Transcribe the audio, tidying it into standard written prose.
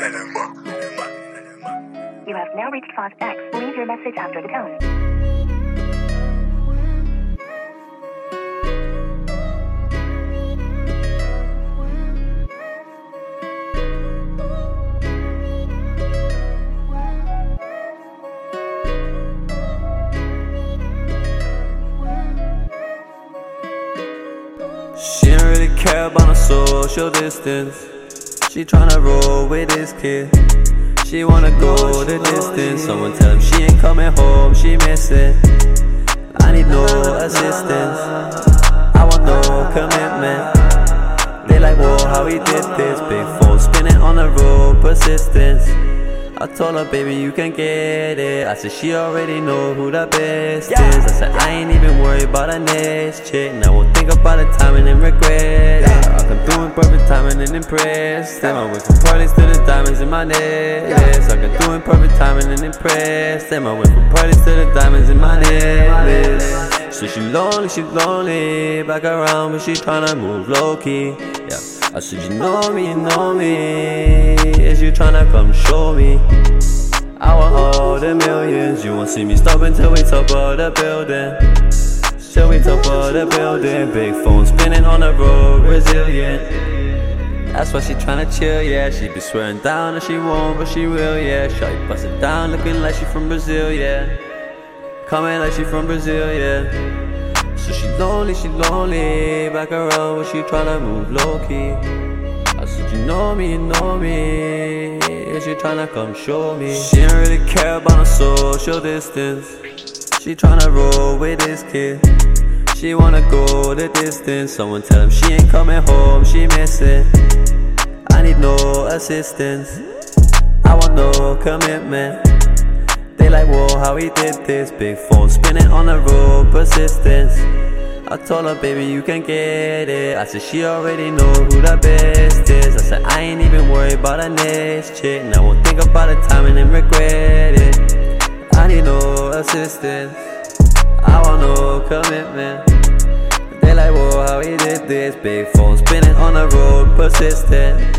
You have now reached Fox X. Leave your message after the tone. She don't really care about no social distance. She tryna roll with this kid. She wanna go the distance. Someone tell him she ain't coming home, she miss it. I need no assistance, I want no commitment. They like, whoa, how he did this. Big phone spinning on the road, persistence. I told her, baby, you can get it. I said, she already know who the best is. I said, I ain't even worried about the next chick. Now I won't think about the timing and regret it. I come through in perfect timing and impress them. I went from parties to the diamonds in my necklace. I come through in perfect timing and impress them. I went from parties to the diamonds in my necklace. So she lonely, back around, but she tryna move low-key. Yeah. I said, you know me, is you tryna come show me? I want all the millions, you won't see me stop until we top of the building. Till we top of the building, big phone spinning on the road, resilient. That's why she tryna chill, yeah. She be swearing down that she won't, but she will, yeah. Shawty bust it down, looking like she from Brazil, yeah. Coming like she from Brazil, yeah. So she lonely, back around when she tryna move low-key. I said, you know me, is you tryna come show me? She don't really care about no social distance. She tryna roll with this kid. She wanna go the distance. Someone tell him she ain't coming home, she miss it. I need no assistance, I want no commitment. They like, whoa, how he did this. Big phone spinning on the road, persistence. I told her, baby, you can get it. I said, she already know who the best is. I said, I ain't even worried about the next chick. Now I won't think about the timing and regret it. I need no assistance, I want no commitment. They like, whoa, how he did this. Big phone spinning on the road, persistent.